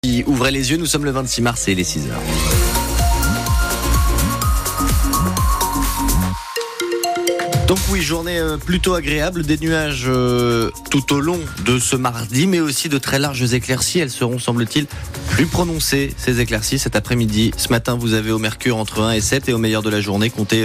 Ouvrez les yeux, nous sommes le 26 mars et il est 6h. Donc oui, journée plutôt agréable, des nuages tout au long de ce mardi, mais aussi de très larges éclaircies. Elles seront, semble-t-il, plus prononcées, ces éclaircies, cet après-midi. Ce matin, vous avez au mercure entre 1 et 7 et au meilleur de la journée, comptez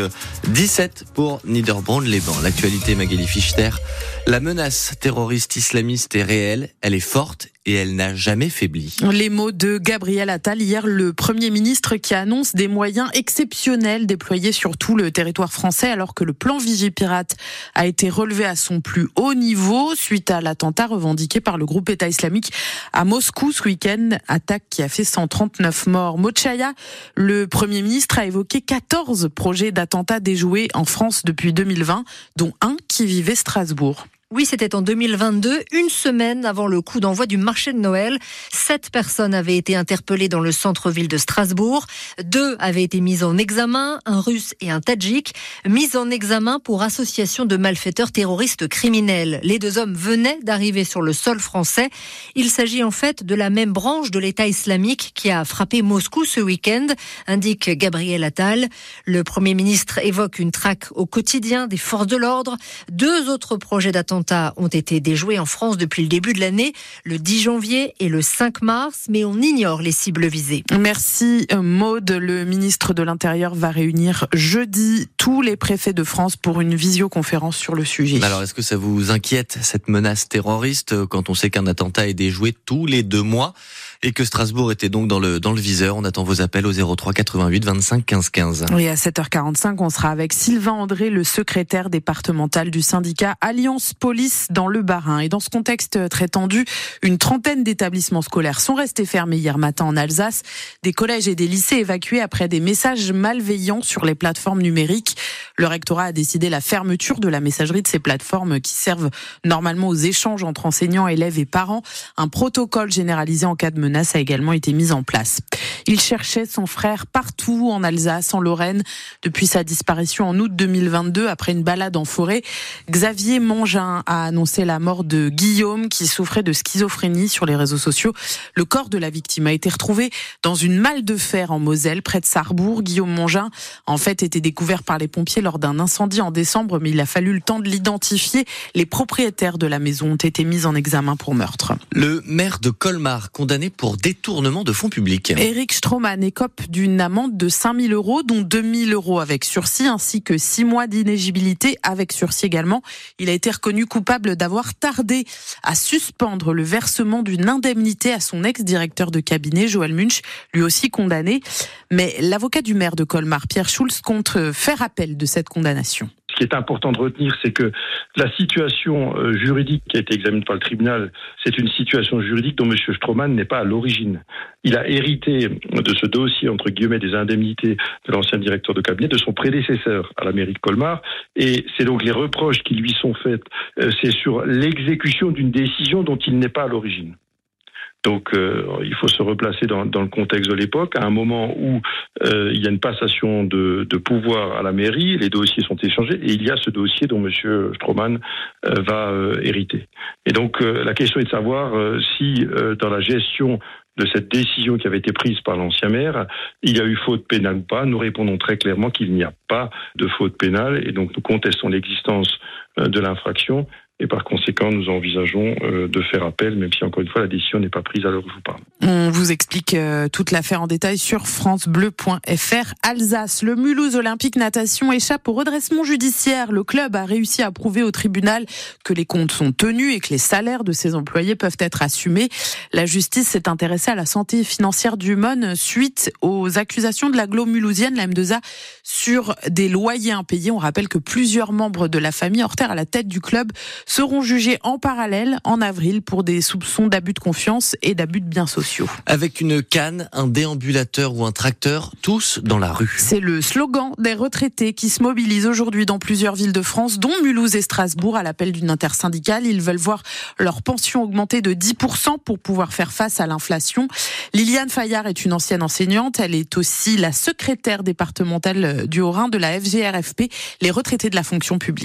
17 pour Niederbronn-les-Bains. L'actualité, Magali Fichter. La menace terroriste islamiste est réelle, elle est forte et elle n'a jamais faibli. Les mots de Gabriel Attal hier, le Premier ministre qui annonce des moyens exceptionnels déployés sur tout le territoire français alors que le plan Vigipirate a été relevé à son plus haut niveau suite à l'attentat revendiqué par le groupe État islamique à Moscou ce week-end, attaque qui a fait 139 morts. Mochaya, le Premier ministre, a évoqué 14 projets d'attentats déjoués en France depuis 2020, dont un qui vivait Strasbourg. Oui, c'était en 2022, une semaine avant le coup d'envoi du marché de Noël. 7 personnes avaient été interpellées dans le centre-ville de Strasbourg. 2 avaient été mises en examen, un Russe et un Tadjik, mis en examen pour association de malfaiteurs terroristes criminels. Les 2 hommes venaient d'arriver sur le sol français. Il s'agit en fait de la même branche de l'État islamique qui a frappé Moscou ce week-end, indique Gabriel Attal. Le Premier ministre évoque une traque au quotidien des forces de l'ordre. 2 autres projets d'attentats ont été déjoués en France depuis le début de l'année, le 10 janvier et le 5 mars, mais on ignore les cibles visées. Merci Maude. Le ministre de l'Intérieur va réunir jeudi tous les préfets de France pour une visioconférence sur le sujet. Alors, est-ce que ça vous inquiète, cette menace terroriste, quand on sait qu'un attentat est déjoué tous les 2 mois et que Strasbourg était donc dans le viseur? On attend vos appels au 03 88 25 15 15. Oui, à 7h45, on sera avec Sylvain André, le secrétaire départemental du syndicat Alliance Police dans le Bas-Rhin. Et dans ce contexte très tendu, une trentaine d'établissements scolaires sont restés fermés hier matin en Alsace. Des collèges et des lycées évacués après des messages malveillants sur les plateformes numériques. Le rectorat a décidé la fermeture de la messagerie de ces plateformes qui servent normalement aux échanges entre enseignants, élèves et parents. Un protocole généralisé en cas de menace a également été mis en place. Il cherchait son frère partout en Alsace, en Lorraine, depuis sa disparition en août 2022 après une balade en forêt. Xavier Mangin a annoncé la mort de Guillaume qui souffrait de schizophrénie sur les réseaux sociaux. Le corps de la victime a été retrouvé dans une malle de fer en Moselle, près de Sarrebourg. Guillaume Mangin, en fait, était découvert par les pompiers lors d'un incendie en décembre, mais il a fallu le temps de l'identifier. Les propriétaires de la maison ont été mis en examen pour meurtre. Le maire de Colmar, condamné pour détournement de fonds publics. Éric Stroman écope d'une amende de 5 000 €, dont 2 000 € avec sursis, ainsi que 6 mois d'inéligibilité avec sursis également. Il a été reconnu coupable d'avoir tardé à suspendre le versement d'une indemnité à son ex-directeur de cabinet, Joël Munch, lui aussi condamné. Mais l'avocat du maire de Colmar, Pierre Schulz, compte faire appel de cette condamnation. Ce qui est important de retenir, c'est que la situation juridique qui a été examinée par le tribunal, c'est une situation juridique dont M. Stroman n'est pas à l'origine. Il a hérité de ce dossier, entre guillemets, des indemnités de l'ancien directeur de cabinet, de son prédécesseur à la mairie de Colmar. Et c'est donc les reproches qui lui sont faits, c'est sur l'exécution d'une décision dont il n'est pas à l'origine. Donc il faut se replacer dans le contexte de l'époque, à un moment où il y a une passation de pouvoir à la mairie, les dossiers sont échangés, et il y a ce dossier dont M. Stroman va hériter. Et donc la question est de savoir si dans la gestion de cette décision qui avait été prise par l'ancien maire, il y a eu faute pénale ou pas. Nous répondons très clairement qu'il n'y a pas de faute pénale, et donc nous contestons l'existence de l'infraction. Et par conséquent, nous envisageons de faire appel, même si encore une fois la décision n'est pas prise à l'heure où je vous parle. On vous explique toute l'affaire en détail sur francebleu.fr. Alsace, le Mulhouse Olympique Natation échappe au redressement judiciaire. Le club a réussi à prouver au tribunal que les comptes sont tenus et que les salaires de ses employés peuvent être assumés. La justice s'est intéressée à la santé financière du MON suite aux accusations de l'agglo mulhousienne, la M2A, sur des loyers impayés. On rappelle que plusieurs membres de la famille Horter à la tête du club seront jugés en parallèle en avril pour des soupçons d'abus de confiance et d'abus de biens sociaux. Avec une canne, un déambulateur ou un tracteur, tous dans la rue. C'est le slogan des retraités qui se mobilisent aujourd'hui dans plusieurs villes de France, dont Mulhouse et Strasbourg, à l'appel d'une intersyndicale. Ils veulent voir leur pension augmenter de 10% pour pouvoir faire face à l'inflation. Liliane Fayard est une ancienne enseignante. Elle est aussi la secrétaire départementale du Haut-Rhin de la FGRFP, les retraités de la fonction publique.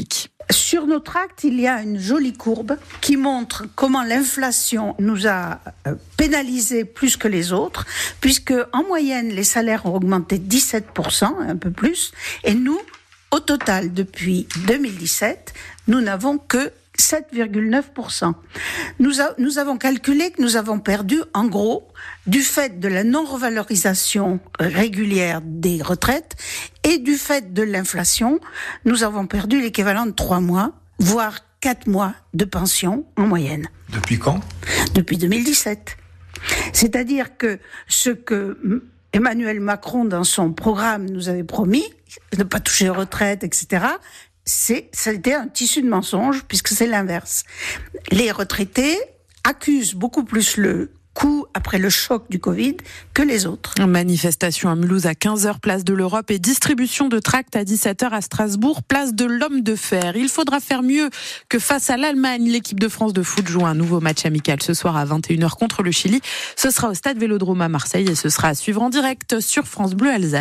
Sur nos tracts, il y a une jolie courbe qui montre comment l'inflation nous a pénalisés plus que les autres, puisque en moyenne, les salaires ont augmenté 17%, un peu plus, et nous, au total, depuis 2017, nous n'avons que 7,9%. Nous avons calculé que nous avons perdu, en gros, du fait de la non-revalorisation régulière des retraites et du fait de l'inflation, nous avons perdu l'équivalent de 3 mois, voire 4 mois de pension en moyenne. Depuis quand ? Depuis 2017. C'est-à-dire que ce que Emmanuel Macron, dans son programme, nous avait promis, de ne pas toucher aux retraites, etc., ça a été un tissu de mensonges, puisque c'est l'inverse. Les retraités accusent beaucoup plus le coup après le choc du Covid que les autres. Manifestation à Mulhouse à 15h, place de l'Europe, et distribution de tracts à 17h à Strasbourg, place de l'Homme de Fer. Il faudra faire mieux que face à l'Allemagne. L'équipe de France de foot joue un nouveau match amical ce soir à 21h contre le Chili. Ce sera au stade Vélodrome à Marseille et ce sera à suivre en direct sur France Bleu Alsace.